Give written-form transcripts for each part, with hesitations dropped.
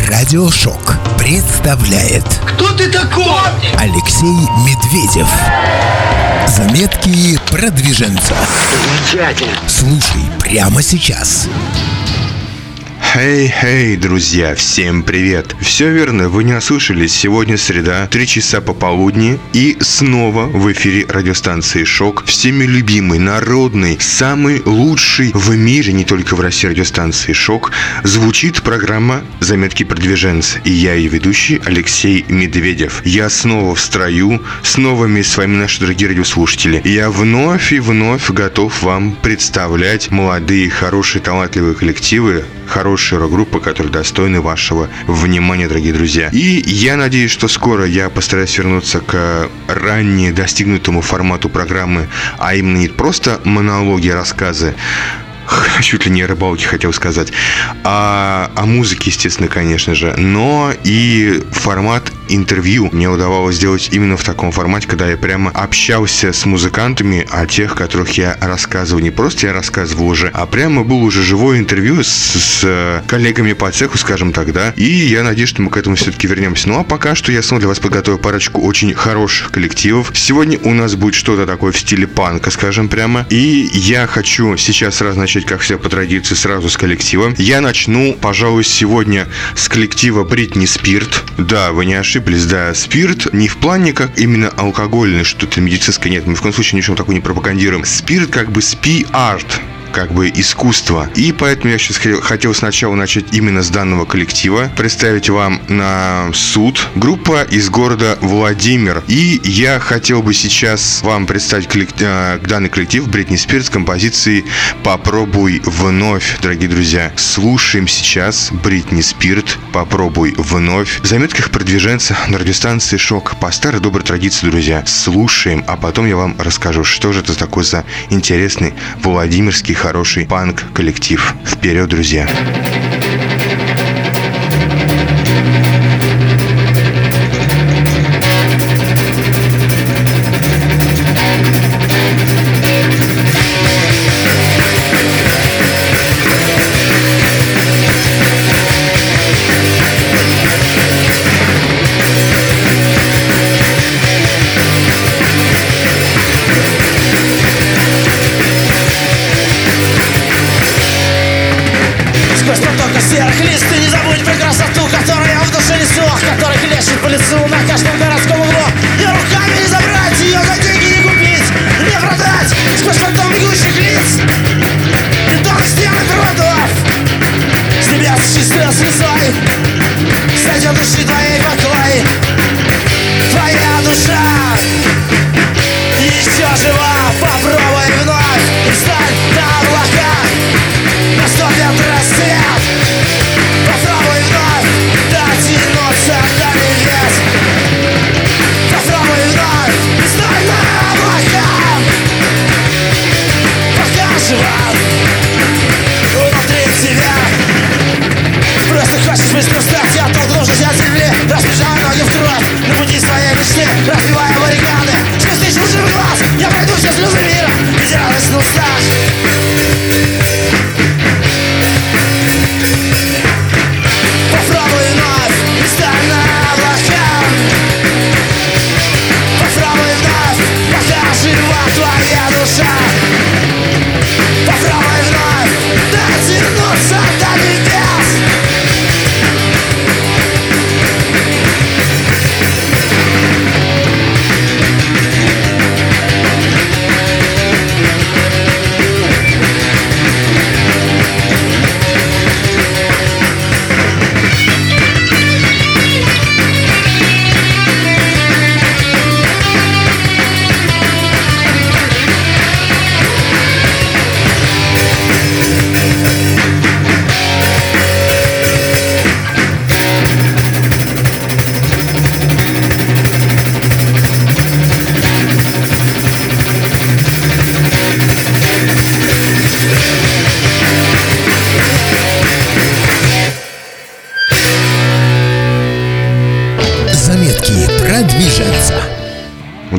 Радиошок представляет. Кто ты такой? Алексей Медведев. Заметки продвиженца. Замечательно. Слушай прямо сейчас. Хей, друзья, всем привет! Все верно, вы не ослышались, сегодня среда, 3 часа пополудни, и снова в эфире радиостанции «Шок», всеми любимый, народный, самый лучший в мире, не только в России, радиостанции «Шок», звучит программа «Заметки продвиженца», и я ее ведущий Алексей Медведев. Я снова в строю, снова вместе с вами, наши дорогие радиослушатели. Я вновь и вновь готов вам представлять молодые, хорошие, талантливые коллективы, хорошие рок-группы, которые достойны вашего внимания, дорогие друзья. И я надеюсь, что скоро я постараюсь вернуться к ранее достигнутому формату программы, а именно не просто монологи, рассказы, чуть ли не о рыбалке хотел сказать, о музыке, естественно, конечно же, но и формат интервью мне удавалось сделать именно в таком формате, когда я прямо общался с музыкантами о тех, которых я рассказывал. Не просто я рассказывал уже, а прямо было уже живое интервью с коллегами по цеху, скажем так, да. И я надеюсь, что мы к этому все-таки вернемся. Ну а пока что я снова для вас подготовил парочку очень хороших коллективов. Сегодня у нас будет что-то такое в стиле панка, скажем прямо. И я хочу сейчас сразу начать, как все по традиции, сразу с коллектива. Я начну, пожалуй, сегодня с коллектива Бритни Спирт. Да, вы не ошиблись, да, спирт не в плане как именно алкогольный, что-то медицинское, нет, мы в коем случае ничего такого не пропагандируем. Спирт как бы спи-арт, как бы искусство. И поэтому я сейчас хотел сначала начать именно с данного коллектива, представить вам на суд группа из города Владимир. И я хотел бы сейчас вам представить данный коллектив Бритни Спирс с композицией «Попробуй вновь». Дорогие друзья, слушаем сейчас Бритни Спирс «Попробуй вновь» в заметках продвиженца на радиостанции «Шок». По старой доброй традиции, друзья, слушаем, а потом я вам расскажу, что же это такое за интересный владимирский хороший панк-коллектив. Вперед, друзья! Сквозь поток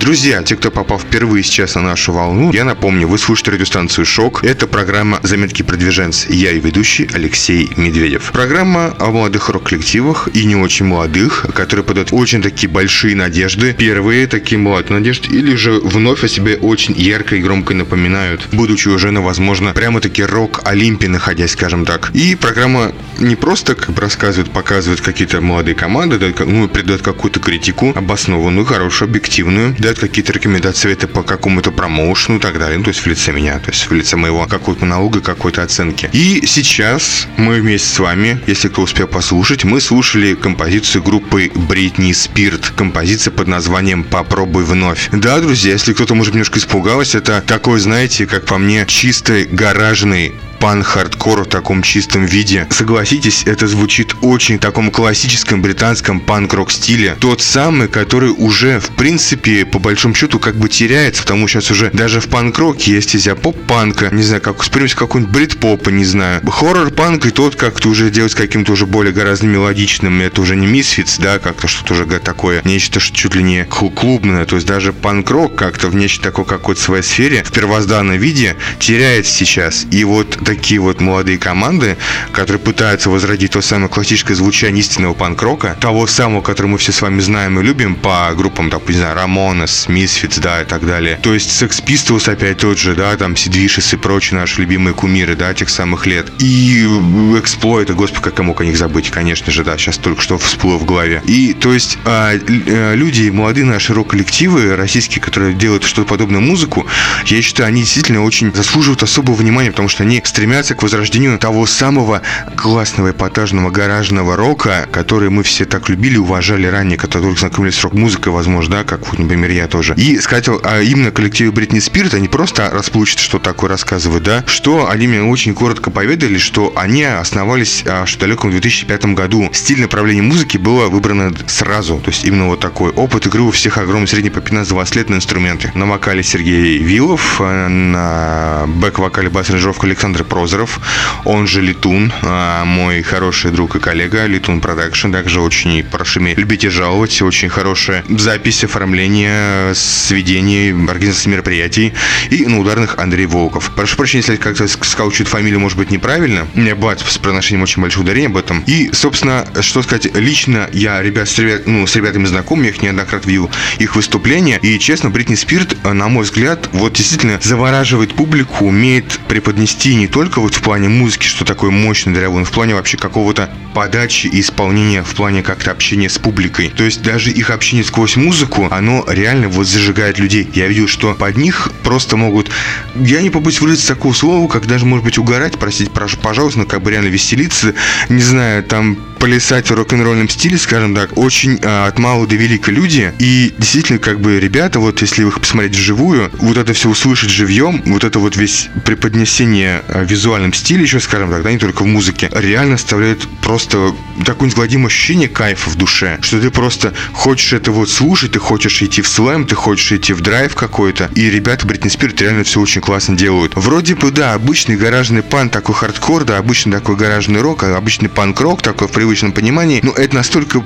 Друзья, те, кто попал впервые сейчас на нашу волну, я напомню, вы слушаете радиостанцию «Шок». Это программа «Заметки продвиженца». Я и ведущий Алексей Медведев. Программа о молодых рок-коллективах и не очень молодых, которые подают очень такие большие надежды. Первые такие молодые надежды, или же вновь о себе очень ярко и громко напоминают, будучи уже на, возможно, прямо-таки рок-олимпе находясь, скажем так. И программа не просто как бы рассказывает, показывает какие-то молодые команды, придает какую-то критику, обоснованную, хорошую, объективную, дает какие-то рекомендации, советы по какому-то промоушену и так далее. То есть в лице меня, то есть в лице моего какого-то монолога, какой-то оценки. И сейчас мы вместе с вами, если кто успел послушать, мы слушали композицию группы Бритни Спирт. Композиция под названием «Попробуй вновь». Да, друзья, если кто-то, может, немножко испугался, это такой, знаете, как по мне, чистый гаражный пан-хардкор в таком чистом виде. Согласитесь, это звучит очень в таком классическом британском панк-рок стиле. Тот самый, который уже, в принципе, по большому счету, как бы теряется, потому что сейчас уже даже в панк-роке есть из-за поп-панка, не знаю, как вспомнить какой-нибудь брит-попа, не знаю. Хоррор-панк и тот как-то уже делать каким-то уже более гораздо мелодичным. Это уже не Misfits, да, как-то что-то уже такое, нечто чуть ли не клубное. То есть даже панк-рок как-то в нечто такой какой-то своей сфере в первозданном виде теряется сейчас. И вот такие вот молодые команды, которые пытаются возродить то самое классическое звучание истинного панк-рока, того самого, который мы все с вами знаем и любим по группам, там, не знаю, Ramones, Misfits, да, и так далее. То есть Sex Pistols опять тот же, да, там, Sid Vicious и прочие наши любимые кумиры, да, тех самых лет. И Exploit, господи, как я мог о них забыть, конечно же, да, сейчас только что всплыло в голове. И, то есть, люди, молодые наши рок-коллективы российские, которые делают что-то подобную музыку, я считаю, они действительно очень заслуживают особого внимания, потому что они стремятся к возрождению того самого классного, эпатажного, гаражного рока, который мы все так любили, уважали ранее, которые только знакомились с рок-музыкой, возможно, да, как, вот, например, я тоже. И сказать, а именно коллективе Бритни Спирт, они просто расплывчато что такое рассказывают, да, что они мне очень коротко поведали, что они основались в далеком 2005 году. Стиль направления музыки было выбрано сразу, то есть именно вот такой опыт игры у всех огромный, средний по 15-20 лет на инструменты. На вокале Сергей Вилов, на бэк-вокале бас-аранжировка Александр Прозоров, он же Летун, мой хороший друг и коллега, Летун Продакшн, также очень, прошу меня, любите жаловать, очень хорошая запись, оформление, сведение, организация мероприятий, и на ударных Андрей Волков. Прошу прощения, если я как-то сказал чуть фамилию, может быть, неправильно, у меня бывает с произношением очень большое ударение об этом. И, собственно, что сказать, лично я с ребятами знаком, я их неоднократно видел, их выступления, и, честно, Бритни Спирт, на мой взгляд, вот действительно завораживает публику, умеет преподнести не только вот в плане музыки, что такое мощный драйв, но в плане вообще какого-то подачи и исполнения, в плане как-то общения с публикой. То есть даже их общение сквозь музыку, оно реально вот зажигает людей. Я видел, что под них просто могут, я не побоюсь выразить такого слова, как даже, может быть, угорать, простите, пожалуйста, но как бы реально веселиться, не знаю, там, плясать в рок-н-ролльном стиле, скажем так, очень от малого до велика люди. И действительно, как бы, ребята, вот если их посмотреть вживую, вот это все услышать живьем, вот это вот весь преподнесение в визуальном стиле, еще, скажем так, да, не только в музыке, реально оставляет просто такое неизгладимое ощущение кайфа в душе, что ты просто хочешь это вот слушать, ты хочешь идти в слэм, ты хочешь идти в драйв какой-то, и ребята Бритни Спирт реально все очень классно делают. Вроде бы, да, обычный гаражный панк, такой хардкор, да, обычный такой гаражный рок, обычный панк-рок, такой в привычном понимании, но это настолько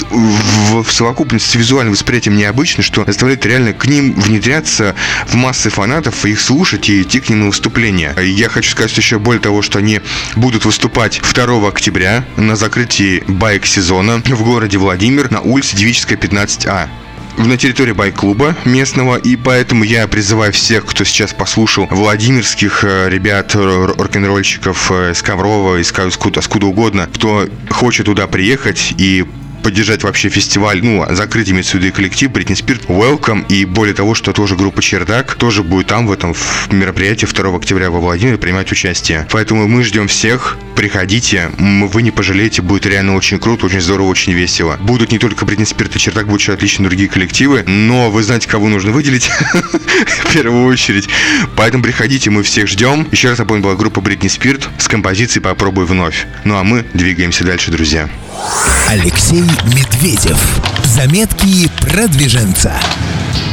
в совокупности с визуальным восприятием необычно, что заставляет реально к ним внедряться в массы фанатов, их слушать и идти к ним на выступления. Я хочу сказать, что еще более того, что они будут выступать 2 октября на закрытии байк-сезона в городе Владимир на улице Девическая, 15А. На территории байк-клуба местного, и поэтому я призываю всех, кто сейчас послушал владимирских ребят, рок-н-ролльщиков из Коврова, из откуда угодно, кто хочет туда приехать и поддержать вообще фестиваль, закрыть имеется в виду и коллектив Бритни Спирт, welcome, и более того, что тоже группа Чердак тоже будет там в этом мероприятии 2 октября во Владимире принимать участие. Поэтому мы ждем всех, приходите, вы не пожалеете, будет реально очень круто, очень здорово, очень весело. Будут не только Бритни Спирт и Чердак, будут еще отличные другие коллективы, но вы знаете, кого нужно выделить в первую очередь. Поэтому приходите, мы всех ждем. Еще раз напомню, была группа Бритни Спирт с композицией «Попробуй вновь». Ну а мы двигаемся дальше, друзья. Алексей Медведев. Заметки продвиженца.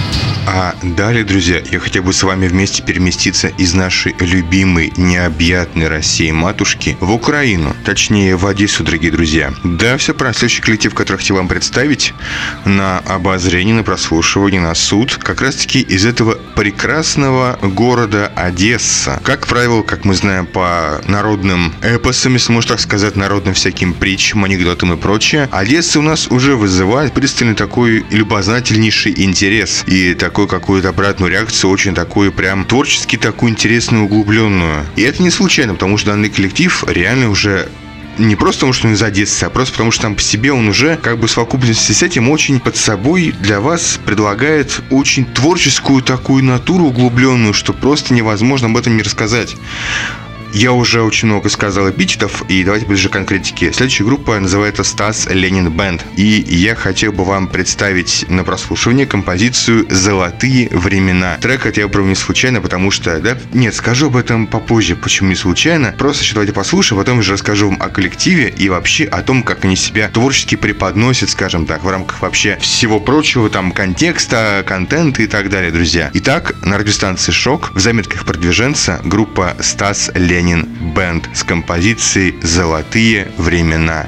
А далее, друзья, я хотел бы с вами вместе переместиться из нашей любимой, необъятной России матушки в Украину, точнее в Одессу, дорогие друзья. Да, все правильно. Следующий коллектив, который хотел вам представить на обозрение, на прослушивание, на суд, как раз-таки из этого прекрасного города Одесса. Как правило, как мы знаем по народным эпосам, если можно так сказать, народным всяким притчам, анекдотам и прочее, Одесса у нас уже вызывает пристальный такой любознательнейший интерес и такую какую-то обратную реакцию, очень такую прям творчески такую интересную, углубленную. И это не случайно, потому что данный коллектив реально уже не просто потому, что он из Одессы, а просто потому, что там по себе он уже как бы в совокупности с этим очень под собой для вас предлагает очень творческую такую натуру углубленную, что просто невозможно об этом не рассказать. Я уже очень много сказал эпитетов, и давайте ближе к конкретике. Следующая группа называется «Стас Ленин Бэнд». И я хотел бы вам представить на прослушивание композицию «Золотые времена». Трек это я выбрал не случайно, потому что, да, нет, скажу об этом попозже, почему не случайно. Просто еще давайте послушаем, потом уже расскажу вам о коллективе и вообще о том, как они себя творчески преподносят, скажем так, в рамках вообще всего прочего, там, контекста, контента и так далее, друзья. Итак, на радиостанции «Шок» в заметках продвиженца группа «Стас Ленин Бэнд» с композицией «Золотые времена».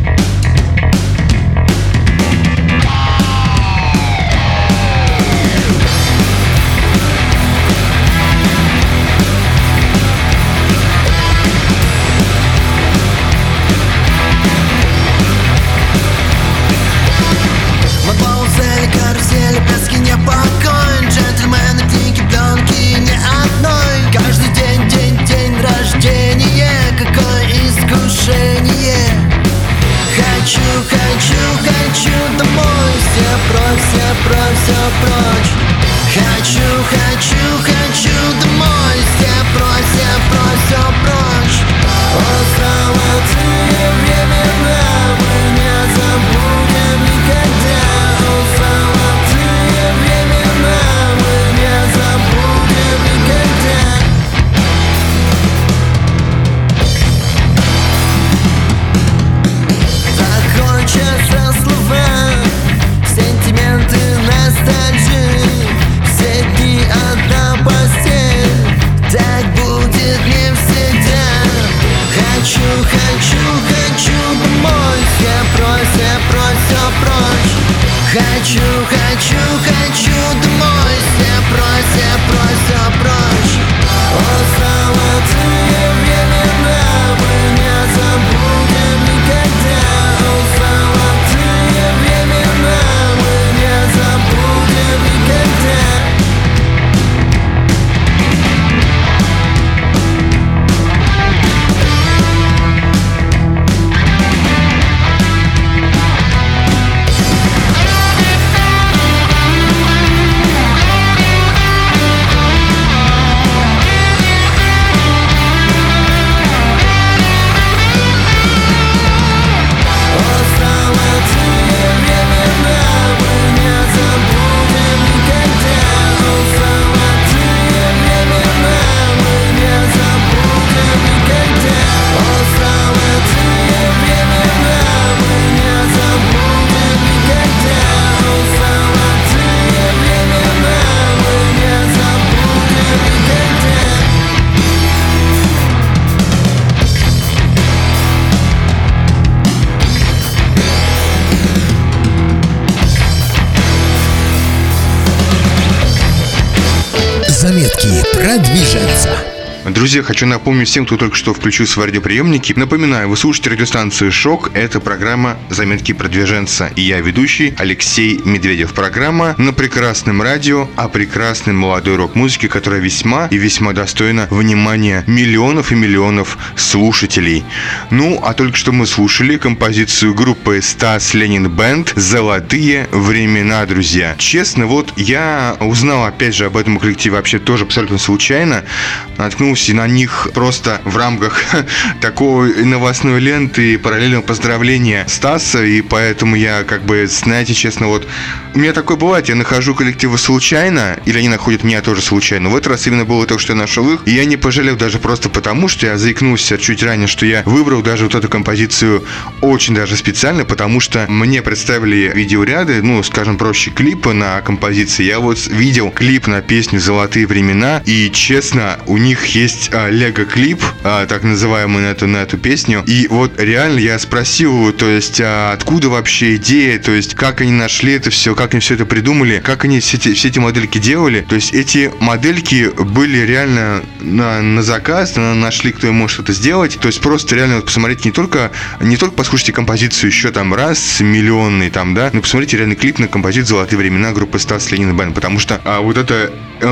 Заметки продвиженца. Друзья, хочу напомнить всем, кто только что включил свои радиоприемники. Напоминаю, вы слушаете радиостанцию «Шок». Это программа «Заметки продвиженца». И я ведущий Алексей Медведев. Программа на прекрасном радио о прекрасной молодой рок-музыке, которая весьма и весьма достойна внимания миллионов и миллионов слушателей. Ну, а только что мы слушали композицию группы «Стас Ленин Бэнд» «Золотые времена», друзья. Честно, вот я узнал, опять же, об этом коллективе вообще тоже абсолютно случайно. Наткнулся наткнулся на них просто в рамках такой новостной ленты и параллельного поздравления Стаса, и поэтому я знаете, честно, вот у меня такое бывает, я нахожу коллективы случайно, или они находят меня тоже случайно. В этот раз именно было то, что я нашел их, и я не пожалел даже просто потому, что я заикнулся чуть ранее, что я выбрал даже вот эту композицию очень даже специально, потому что мне представили видеоряды, скажем проще, клипы на композиции. Я вот видел клип на песню «Золотые времена», и честно, у них есть лего-клип, так называемый, на эту песню, и вот реально я спросил, то есть, откуда вообще идея, то есть, как они нашли это все, как они все это придумали, как они все эти модельки делали. То есть эти модельки были реально на заказ, нашли, кто им может это сделать. То есть просто реально посмотрите, не только послушайте композицию еще раз миллионный но посмотрите реально клип на композицию «Золотые времена» группы Стас Ленин Бэнд, потому что вот это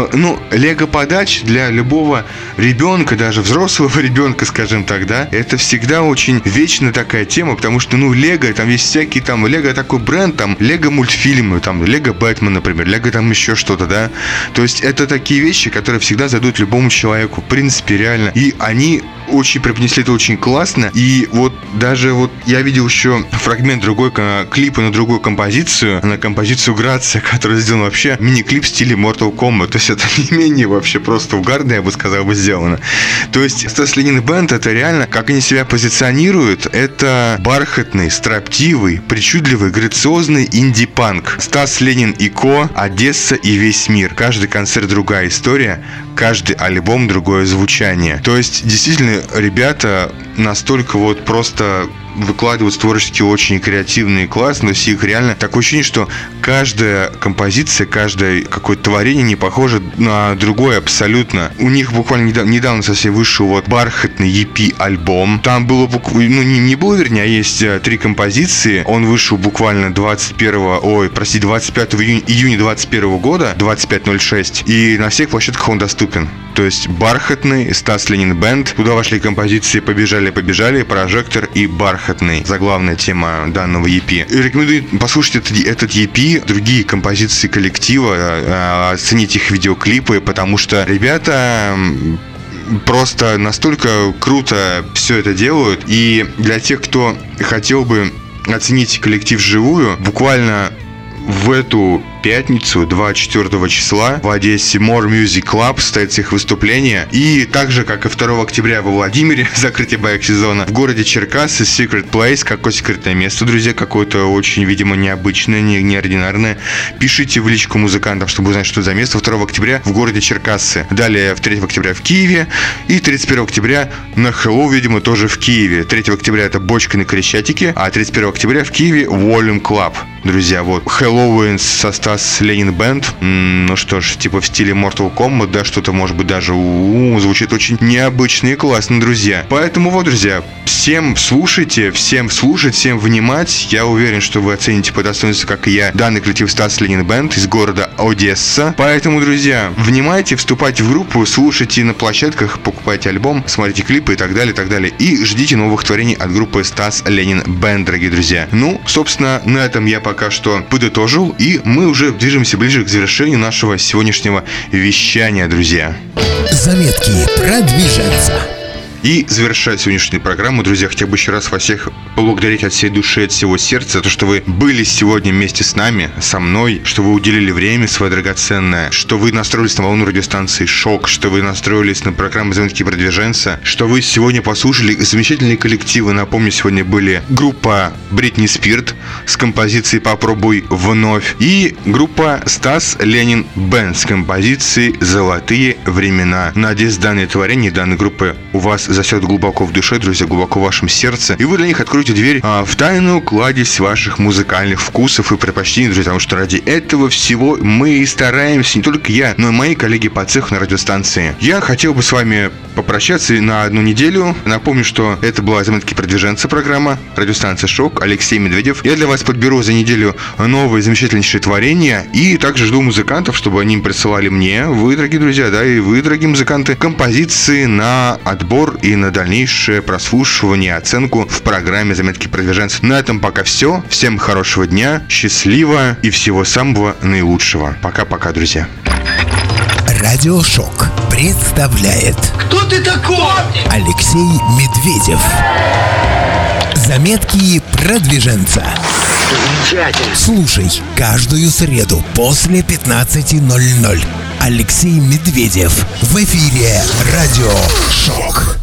лего-подача для любого ребенка, даже взрослого ребенка, скажем так, это всегда очень вечная такая тема, потому что, лего, там есть всякие, лего такой бренд, лего мультфильмы, лего Бэтмен, например, лего еще что-то, то есть это такие вещи, которые всегда зайдут любому человеку, в принципе, реально, и они очень преподнесли это очень классно, и вот даже я видел еще фрагмент другой клипа на другую композицию, на композицию «Грация», которая сделана вообще мини-клип в стиле Mortal Kombat, то есть это не менее вообще просто угарно, я бы сказал, сделано. То есть Стас Ленин Бэнд — это реально, как они себя позиционируют, это бархатный, строптивый, причудливый, грациозный инди-панк. Стас Ленин и Ко, Одесса и весь мир. Каждый концерт другая история, каждый альбом другое звучание. То есть действительно ребята настолько просто выкладывают творчески очень креативные и классные, то есть их реально такое ощущение, что каждая композиция, каждое какое-то творение не похоже на другое абсолютно. У них буквально недавно совсем вышел бархатный EP-альбом. Там было не было, вернее, а есть 3 композиции. Он вышел буквально 25 июня 21 года, 25.06, и на всех площадках он доступен. То есть бархатный, Стас Ленин Бэнд. Туда вошли композиции «Побежали», «Прожектор» и «Бархатный». Заглавная тема данного EP. И рекомендую послушать этот EP, другие композиции коллектива, оценить их видеоклипы, потому что ребята просто настолько круто все это делают. И для тех, кто хотел бы оценить коллектив вживую, буквально в эту пятницу, 24 числа, в Одессе More Music Club состоится их выступление. И также, как и 2 октября во Владимире, закрытие байк-сезона, в городе Черкассы Secret Place, какое секретное место, друзья, какое-то очень, видимо, необычное, неординарное. Пишите в личку музыкантам, чтобы узнать, что это за место. 2 октября в городе Черкассы. Далее, 3 октября в Киеве. И 31 октября на Хэллоу, видимо, тоже в Киеве. 3 октября это Бочка на Крещатике, а 31 октября в Киеве Volume Club. Друзья, Хэллоуин со Стас Ленин Бэнд. Ну что ж, в стиле Mortal Kombat, что-то может быть даже звучит очень необычно и классно, друзья. Поэтому друзья, всем слушайте, всем слушать, всем внимать. Я уверен, что вы оцените по достоинству, как и я, данный коллектив Стас Ленин Бэнд из города Одесса. Поэтому, друзья, внимайте, вступайте в группу, слушайте на площадках, покупайте альбом, смотрите клипы и так далее, и так далее. И ждите новых творений от группы Стас Ленин Бэнд, дорогие друзья. Собственно, на этом я пока что подытожил, и мы уже движемся ближе к завершению нашего сегодняшнего вещания, друзья. Заметки продвиженца. И завершая сегодняшнюю программу, друзья, хотел бы еще раз вас всех поблагодарить от всей души, от всего сердца за то, что вы были сегодня вместе с нами, со мной, что вы уделили время свое драгоценное, что вы настроились на волну радиостанции «Шок», что вы настроились на программу «Заметки продвиженца», что вы сегодня послушали замечательные коллективы. Напомню, сегодня были группа Бритни Спирт с композицией «Попробуй вновь» и группа Стас Ленин Бэнд с композицией «Золотые времена». Надеюсь, данное творение данной группы у вас засядут глубоко в душе, друзья, глубоко в вашем сердце, и вы для них откроете дверь в тайную кладезь ваших музыкальных вкусов и предпочтений, друзья, потому что ради этого всего мы и стараемся, не только я, но и мои коллеги по цеху на радиостанции. Я хотел бы с вами попрощаться на 1 неделю. Напомню, что это была «Заметки продвиженца» программа, радиостанция «Шок», Алексей Медведев. Я для вас подберу за неделю новые замечательнейшие творения, и также жду музыкантов, чтобы они присылали мне, вы, дорогие друзья, и вы, дорогие музыканты, композиции на отбор и на дальнейшее прослушивание, оценку в программе «Заметки продвиженца». На этом пока все. Всем хорошего дня, счастливо и всего самого наилучшего. Пока-пока, друзья. Радиошок. представляет Кто ты такой? Алексей Медведев. Заметки продвиженца. Замечательно. Слушай каждую среду после 15:00. Алексей Медведев в эфире Радио Шок.